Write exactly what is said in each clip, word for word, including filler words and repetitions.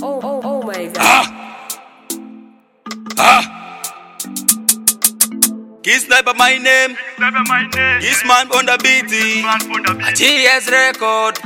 Oh, oh, oh my God. Ah! Ah! Key Sniper my name. Sniper my name. This man on the beat. Man on the beat. G S record.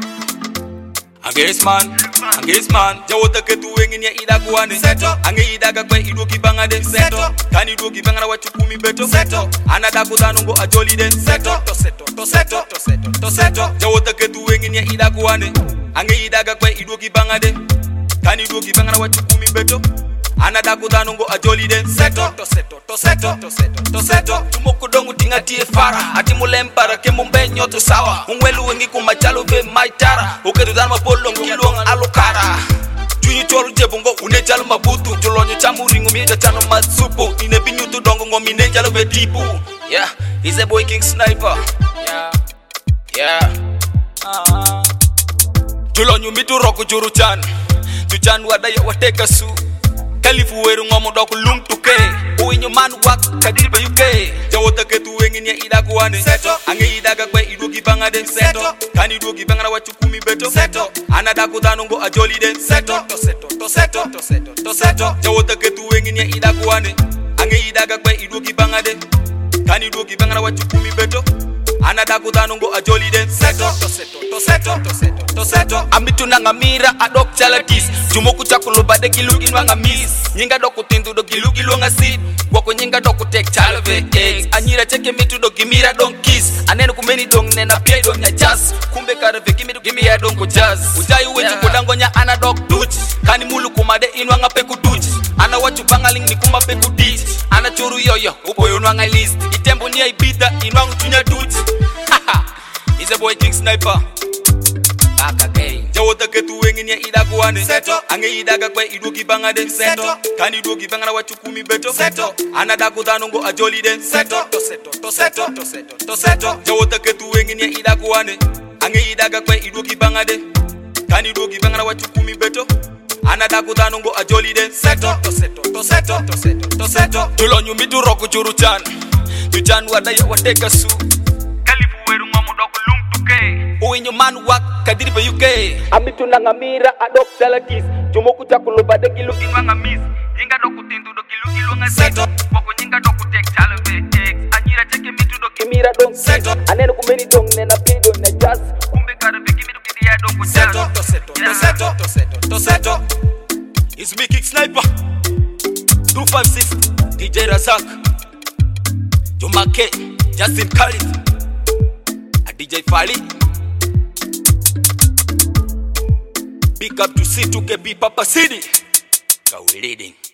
Against man, against man. Jawota ketu wengi ya ida kuane seto. Ange ida kakwe idu kibanga den seto. Kani idu kibanga na wachukumi beto seto. Anada kutanungo ajoli den seto. To seto, to seto, to seto, to seto. Jawota ketu wengi ya ida kuane. Ange ida kakwe idu kibanga den. Kani idu kibanga na wachukumi beto. Anada kutanungo ajoli den seto. To seto, to seto, to seto, to seto. Tumoko dongu tinga tie fara. Ati mulempara ke mumbe nyoto sawa. Unwelu wengi kumachalo ve maitara. Uketu dhan mapolo ngilong alokara. Junyu cholu jebungo une jalo mabutu. Jolonyo chamu ringu mida chano matsupu. Ine binyutu dongo ngomine jalo ve dipu. Yeah, he's a boy King Sniper. Yeah, yeah. Uh-huh. Jolonyo mitu roku juru chan. Juchan wadaya wateka su. Kalifu weru ngomo doku lung tuke. Uinyo man wak kadirbe yuke. Jawota ketu wengi nye ida kuwane seto. Ange ida kakwe idu kibanga den seto. Kani idu kibanga na wachukumi beto seto. Anada kutanungo ajoli den seto. To seto, to seto, to seto, to seto. Jawota ketu wengi nye ida kuwane. Ange ida kakwe idu kibanga den. Kani idu kibanga na wachukumi beto. Anada kutanungo ajoli den seto. To seto, to seto, to seto, to seto. Amitu nanga mira adok chalakis. Jumoku chakulo bade kilugi nwanga miss. Nyinga doku tindu do gilugi luanga seed. Wako nyinga doku tek chalve eggs. Anyira cheke mitu do gimira don kiss. Anenu kumeni dong nena pia do nya jazz. Kumbe kareve gimiru gimia don ko jazz. Ujayu wechu yeah. Kudango nya ana dok duchi. Kani mulu kumade inwanga peku duchi. Ana wachu bangaling ni kumba peku dish. Ana churu yoyo upo yunwanga list. Itembo niya ibida inwangu chunya duchi. Haha, he's a boy King Sniper. Back again. Jawota ketu wengi nye ida kuwane seto. Ange ida kakwe idu kibanga den seto. Kani idu kibanga na wachukumi beto seto. Anada kutanungo ajoli den seto. To seto, to seto, to seto, to seto. Jawota ketu wengi nye ida kuwane. Ange ida kakwe idu kibanga den. Kani idu kibanga na wachukumi beto. Anada kutanungo ajoli den seto. To seto, to seto, to seto, to seto. Julonyo mitu roku juru chan. Juchan wadaya wateka su. Kalifu weru ngomo doku lung tuke. Uinyo man wak kadirbe yuke. Amitu nanga mira adok salakis. Jumoku chakulo bade gilugi nwanga miss. Nyinga doku tindu do gilugi luanga seto. Wako nyinga doku tek chalve eggs. Anyira cheke mitu do kimira don seto. Anenu kumeni dong nena pido ne jazz. Kumbe kareve gimiru gidia don ko jazz. Seto, to seto, to seto, to seto, to seto. It's me King Sniper. two five six D J Razak. Jomake, Justin Khalid. A D J Fali. Big up to C two K B Papa City. Go leading.